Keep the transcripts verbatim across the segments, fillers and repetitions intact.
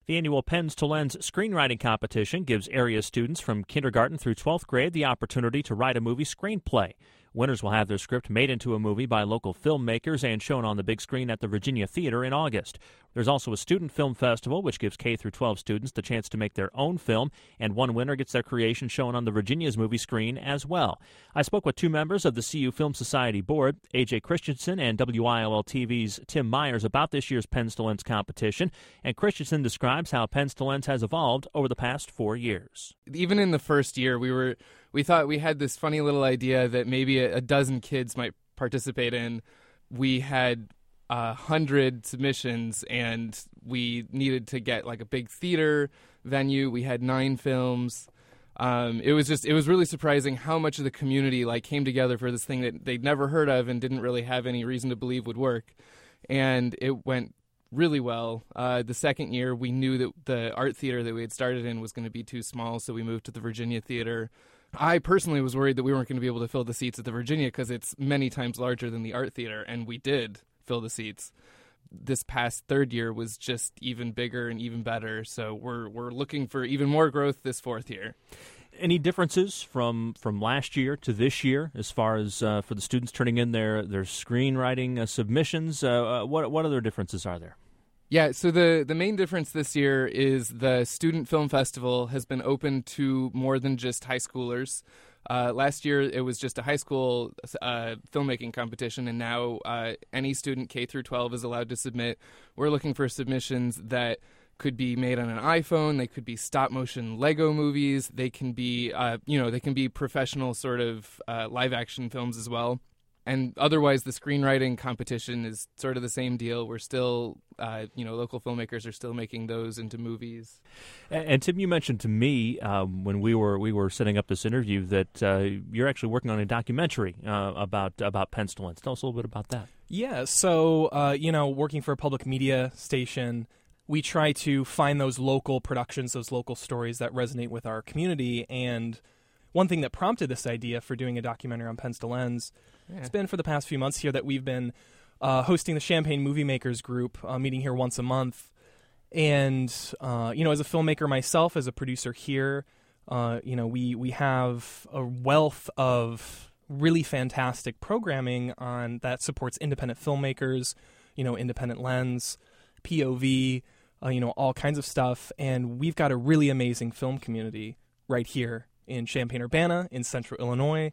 The annual Pens to Lens screenwriting competition gives area students from kindergarten through twelfth grade the opportunity to write a movie screenplay. Winners will have their script made into a movie by local filmmakers and shown on the big screen at the Virginia Theater in August. There's also a student film festival, which gives K through twelve students the chance to make their own film, and one winner gets their creation shown on the Virginia's movie screen as well. I spoke with two members of the C U Film Society Board, A J Christensen and W I L L T V's Tim Myers, about this year's Pens to Lens competition, and Christensen describes how Pens to Lens has evolved over the past four years. Even in the first year, we were we thought we had this funny little idea that maybe a, a dozen kids might participate in. We had a hundred submissions, and we needed to get like a big theater venue. We had nine films. Um, it was just it was really surprising how much of the community like came together for this thing that they'd never heard of and didn't really have any reason to believe would work. And it went really well. Uh, the second year, we knew that the art theater that we had started in was going to be too small, so we moved to the Virginia Theater. I personally was worried that we weren't going to be able to fill the seats at the Virginia because it's many times larger than the art theater, and we did fill the seats. This past third year was just even bigger and even better, so we're we're looking for even more growth this fourth year. Any differences from, from last year to this year as far as uh, for the students turning in their, their screenwriting uh, submissions? Uh, uh, what what other differences are there? Yeah, so the, the main difference this year is the Student Film Festival has been open to more than just high schoolers. Uh, last year, it was just a high school uh, filmmaking competition, and now uh, any student K through twelve is allowed to submit. We're looking for submissions that could be made on an iPhone. They could be stop-motion Lego movies. They can be, uh, you know, they can be professional sort of uh, live-action films as well. And otherwise, the screenwriting competition is sort of the same deal. We're still, uh, you know, local filmmakers are still making those into movies. And, and Tim, you mentioned to me um, when we were we were setting up this interview that uh, you're actually working on a documentary uh, about about Pens to Lens. Tell us a little bit about that. Yeah, so uh, you know, working for a public media station, we try to find those local productions, those local stories that resonate with our community. And one thing that prompted this idea for doing a documentary on Pens to Lens, yeah. It's been for the past few months here that we've been uh, hosting the Champaign Movie Makers Group, uh, meeting here once a month. And, uh, you know, as a filmmaker myself, as a producer here, uh, you know, we, we have a wealth of really fantastic programming on that supports independent filmmakers, you know, Independent Lens, P O V, uh, you know, all kinds of stuff. And we've got a really amazing film community right here in Champaign-Urbana, in central Illinois.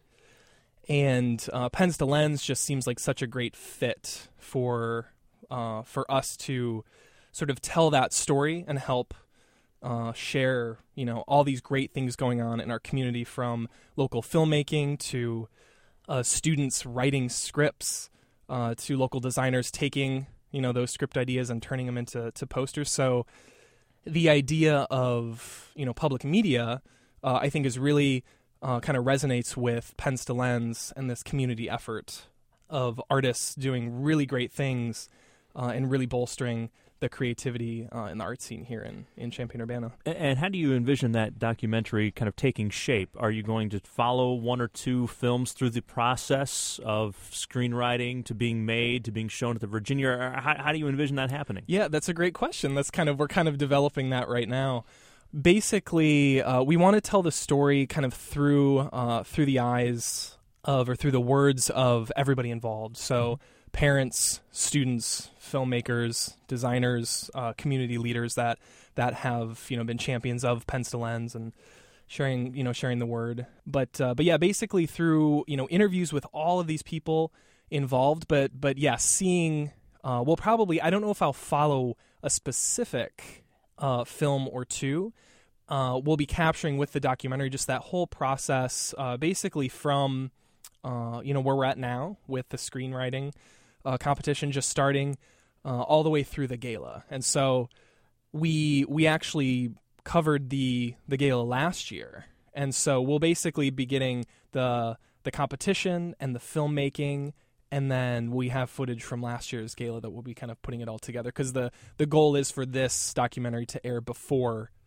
And uh, Pens to Lens just seems like such a great fit for uh, for us to sort of tell that story and help uh, share, you know, all these great things going on in our community, from local filmmaking to uh, students writing scripts uh, to local designers taking, you know, those script ideas and turning them into to posters. So the idea of, you know, public media, uh, I think, is really Uh, kind of resonates with Pens to Lens and this community effort of artists doing really great things uh, and really bolstering the creativity uh, in the art scene here in, in Champaign-Urbana. And how do you envision that documentary kind of taking shape? Are you going to follow one or two films through the process of screenwriting to being made to being shown at the Virginia? Or how, how do you envision that happening? Yeah, that's a great question. That's kind of we're kind of developing that right now. Basically, uh, we want to tell the story kind of through uh, through the eyes of, or through the words of everybody involved. So parents, students, filmmakers, designers, uh, community leaders that that have, you know, been champions of Pens to Lens and sharing, you know, sharing the word. But uh, but yeah, basically through, you know, interviews with all of these people involved. But but yeah, seeing uh, we'll probably I don't know if I'll follow a specific Uh, film or two. Uh, we'll be capturing with the documentary just that whole process, uh, basically from uh, you know where we're at now with the screenwriting uh, competition just starting, uh, all the way through the gala. And so we we actually covered the the gala last year, and so we'll basically be getting the the competition and the filmmaking. And then we have footage from last year's gala that we'll be kind of putting it all together, because the, the goal is for this documentary to air before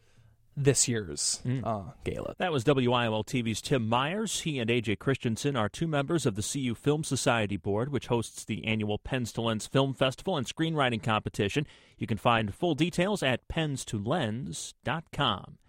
this year's Mm. uh, gala. That was W I O L T V's Tim Myers. He and A J Christensen are two members of the C U Film Society Board, which hosts the annual Pens to Lens Film Festival and Screenwriting Competition. You can find full details at pens to lens dot com.